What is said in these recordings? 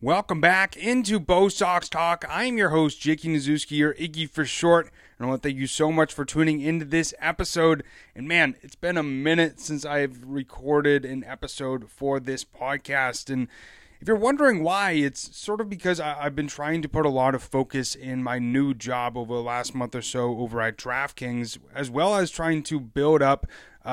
Welcome back into Bo Sox Talk. I am your host, Jakey Nazuski, or Iggy for short. And I want to thank you so much for tuning into this episode. And man, it's been a minute since I've recorded an episode for this podcast. And if you're wondering why, it's sort of because I've been trying to put a lot of focus in my new job over the last month or so over at DraftKings, as well as trying to build up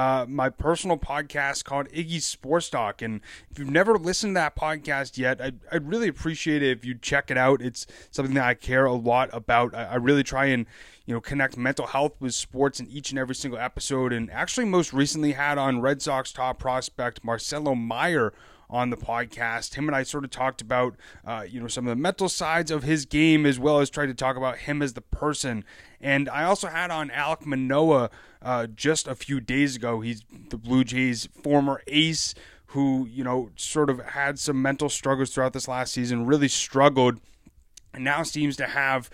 my personal podcast called Iggy's Sports Talk. And if you've never listened to that podcast yet, I'd really appreciate it if you check it out. It's something that I care a lot about. I really try and connect mental health with sports in each and every single episode. And actually most recently had on Red Sox top prospect Marcelo Meyer on the podcast. Him and I sort of talked about, some of the mental sides of his game, as well as tried to talk about him as the person. And I also had on Alek Manoah just a few days ago. He's the Blue Jays' former ace who, sort of had some mental struggles throughout this last season, really struggled, and now seems to have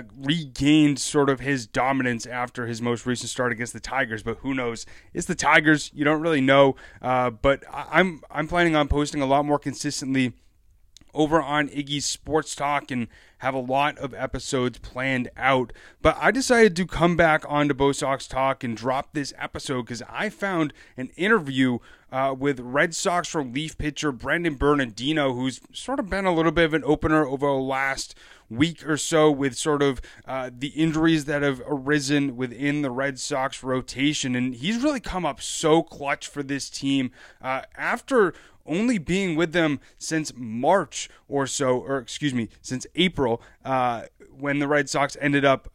regained sort of his dominance after his most recent start against the Tigers. But who knows? It's the Tigers. You don't really know. But I'm planning on posting a lot more consistently over on Iggy's Sports Talk and have a lot of episodes planned out. But I decided to come back onto Bo Sox Talk and drop this episode because I found an interview with Red Sox relief pitcher Brendan Bernardino, who's sort of been a little bit of an opener over the last week or so with sort of the injuries that have arisen within the Red Sox rotation. And he's really come up so clutch for this team after only being with them since March or so, since April, when the Red Sox ended up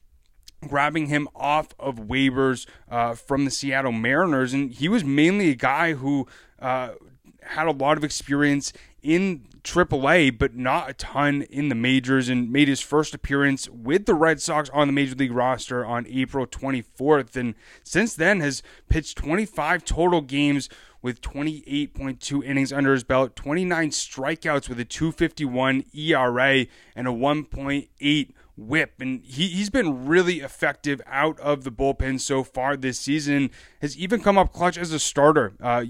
grabbing him off of waivers from the Seattle Mariners. And he was mainly a guy who had a lot of experience in AAA, but not a ton in the majors, and made his first appearance with the Red Sox on the Major League roster on April 24th. And since then has pitched 25 total games with 28.2 innings under his belt, 29 strikeouts with a 2.51 ERA and a 1.8 whip. And he's been really effective out of the bullpen so far this season, has even come up clutch as a starter.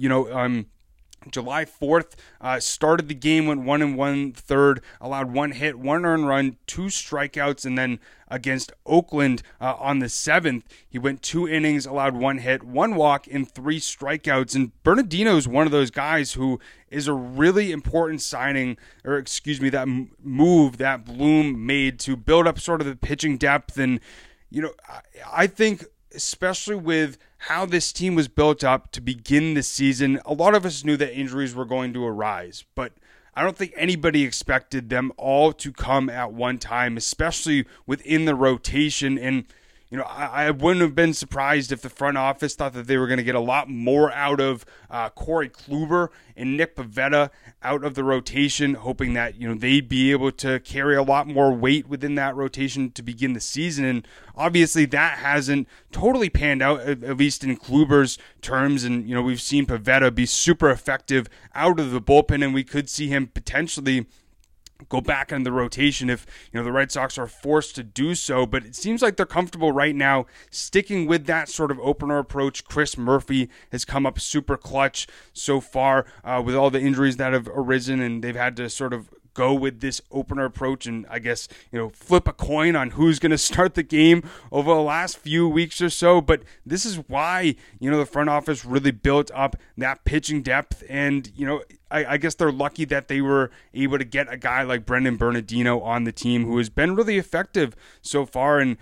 July 4th, started the game, went 1 1/3, allowed 1 hit, 1 earned run, 2 strikeouts, and then against Oakland on the 7th, he went 2 innings, allowed 1 hit, 1 walk, and 3 strikeouts. And Bernardino is one of those guys who is a really important signing, that move that Bloom made to build up sort of the pitching depth. And, I think especially with how this team was built up to begin the season, a lot of us knew that injuries were going to arise, but I don't think anybody expected them all to come at one time, especially within the rotation. And I wouldn't have been surprised if the front office thought that they were going to get a lot more out of Corey Kluber and Nick Pivetta out of the rotation, hoping that they'd be able to carry a lot more weight within that rotation to begin the season. And obviously that hasn't totally panned out, at least in Kluber's terms. And we've seen Pivetta be super effective out of the bullpen, and we could see him potentially go back in the rotation if the Red Sox are forced to do so. But it seems like they're comfortable right now sticking with that sort of opener approach. Chris Murphy has come up super clutch so far with all the injuries that have arisen, and they've had to sort of go with this opener approach and I guess, flip a coin on who's going to start the game over the last few weeks or so. But this is why, the front office really built up that pitching depth. And, I guess they're lucky that they were able to get a guy like Brendan Bernardino on the team who has been really effective so far. And,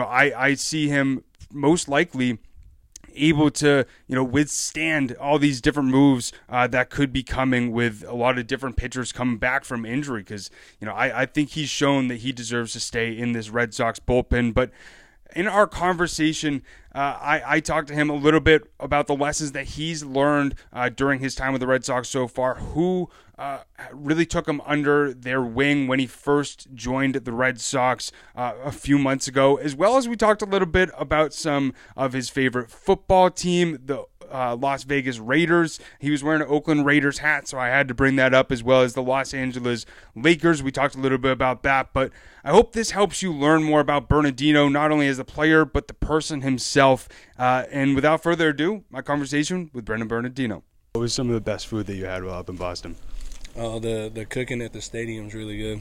I see him most likely able to, withstand all these different moves that could be coming with a lot of different pitchers coming back from injury. Because, I think he's shown that he deserves to stay in this Red Sox bullpen. But in our conversation, I talked to him a little bit about the lessons that he's learned during his time with the Red Sox so far, who really took him under their wing when he first joined the Red Sox a few months ago, as well as we talked a little bit about some of his favorite football team, the Las Vegas Raiders. He was wearing an Oakland Raiders hat, so I had to bring that up, as well as the Los Angeles Lakers. We talked a little bit about that, but I hope this helps you learn more about Bernardino, not only as a player, but the person himself. And without further ado, my conversation with Brendan Bernardino. What was some of the best food that you had while up in Boston? Oh, the cooking at the stadium's really good.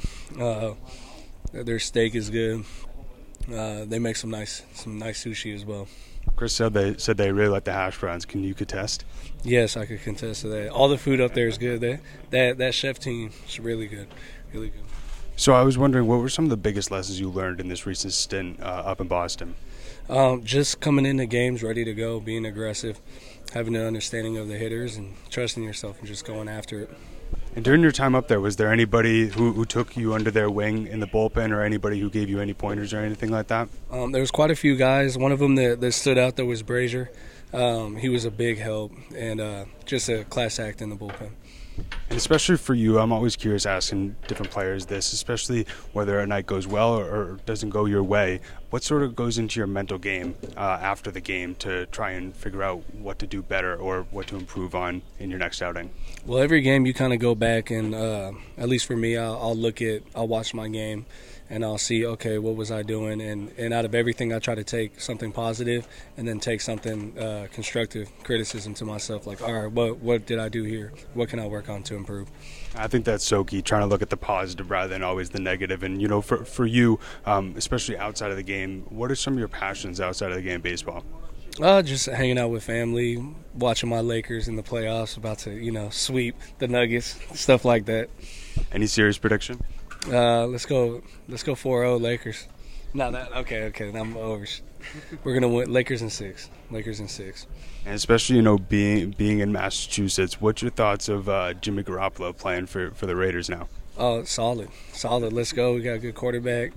Their steak is good. They make some nice sushi as well. Chris said they really like the hash browns. Can you contest? Yes, I could contest to that. All the food up there is good. That chef team is really good, really good. So I was wondering, what were some of the biggest lessons you learned in this recent stint up in Boston? Just coming into games ready to go, being aggressive, having an understanding of the hitters, and trusting yourself and just going after it. And during your time up there, was there anybody who took you under their wing in the bullpen, or anybody who gave you any pointers or anything like that? There was quite a few guys. One of them that stood out there was Brazier. He was a big help and just a class act in the bullpen. And especially for you, I'm always curious asking different players this, especially whether a night goes well or doesn't go your way. What sort of goes into your mental game after the game to try and figure out what to do better or what to improve on in your next outing? Well, every game you kind of go back and, at least for me, I'll watch my game and I'll see, okay, what was I doing? And out of everything, I try to take something positive and then take something constructive criticism to myself, like, all right, what did I do here? What can I work on to improve? I think that's so key, trying to look at the positive rather than always the negative. And, for you, especially outside of the game, what are some of your passions outside of the game, baseball? Just hanging out with family, watching my Lakers in the playoffs, about to, sweep the Nuggets, stuff like that. Any serious prediction? Let's go 4-0 Lakers. No, okay, I'm over. We're gonna win Lakers in 6. And especially, being in Massachusetts, what's your thoughts of Jimmy Garoppolo playing for the Raiders now? Oh, solid. Let's go. We got a good quarterback.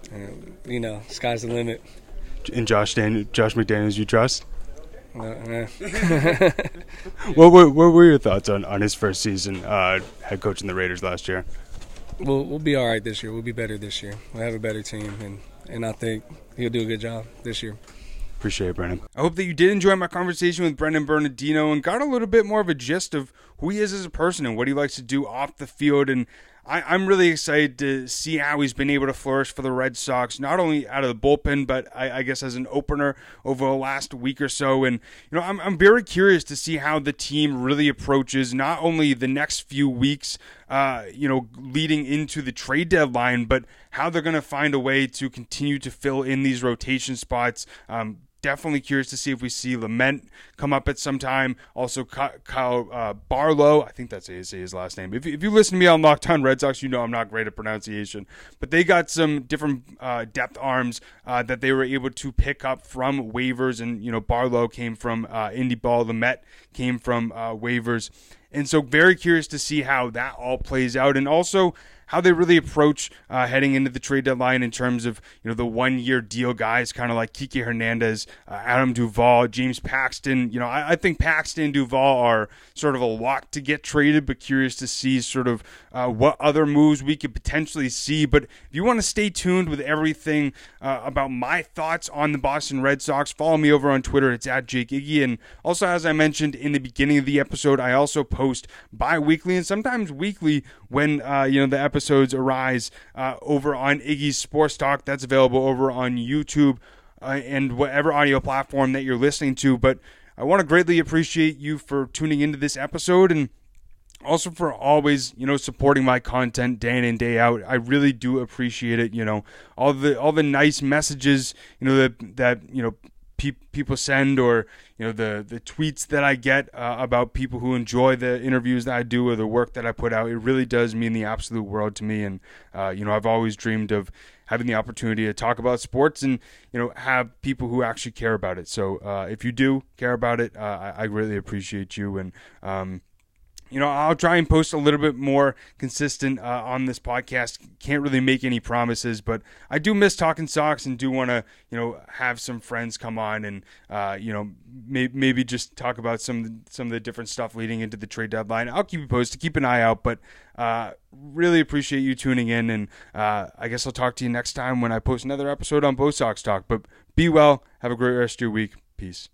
Sky's the limit. And Josh McDaniels, you trust? Nah. What were your thoughts on his first season head coaching the Raiders last year? We'll be all right this year. We'll be better this year. We'll have a better team, and I think he'll do a good job this year. Appreciate it, Brennan. I hope that you did enjoy my conversation with Brendan Bernardino and got a little bit more of a gist of who he is as a person and what he likes to do off the field. And I'm really excited to see how he's been able to flourish for the Red Sox, not only out of the bullpen, but I guess as an opener over the last week or so. And, I'm very curious to see how the team really approaches not only the next few weeks, leading into the trade deadline, but how they're going to find a way to continue to fill in these rotation spots. Definitely curious to see if we see Lament come up at some time. Also, Kyle Barlow, I think that's his last name. If you listen to me on Locked On Red Sox, I'm not great at pronunciation. But they got some different depth arms that they were able to pick up from waivers. And, Barlow came from Indy Ball. Lament came from waivers. And so very curious to see how that all plays out. And also how they really approach heading into the trade deadline in terms of, the 1-year deal guys, kind of like Kike Hernandez, Adam Duvall, James Paxton. I think Paxton and Duvall are sort of a lock to get traded, but curious to see sort of what other moves we could potentially see. But if you want to stay tuned with everything about my thoughts on the Boston Red Sox, follow me over on Twitter. It's at Jake Iggy. And also, as I mentioned in the beginning of the episode, I also post bi-weekly and sometimes weekly when, the episodes arise over on Iggy's Sports Talk. That's available over on YouTube and whatever audio platform that you're listening to. But I want to greatly appreciate you for tuning into this episode and also for always, supporting my content day in and day out. I really do appreciate it. All the nice messages, that people send, or the tweets that I get about people who enjoy the interviews that I do or the work that I put out. It really does mean the absolute world to me. And I've always dreamed of having the opportunity to talk about sports and have people who actually care about it. So if you do care about it, I really appreciate you. And I'll try and post a little bit more consistent on this podcast. Can't really make any promises, but I do miss talking Sox and do want to, have some friends come on and, maybe just talk about some of the different stuff leading into the trade deadline. I'll keep you posted. Keep an eye out, but really appreciate you tuning in. And I guess I'll talk to you next time when I post another episode on Bo Sox Talk. But be well. Have a great rest of your week. Peace.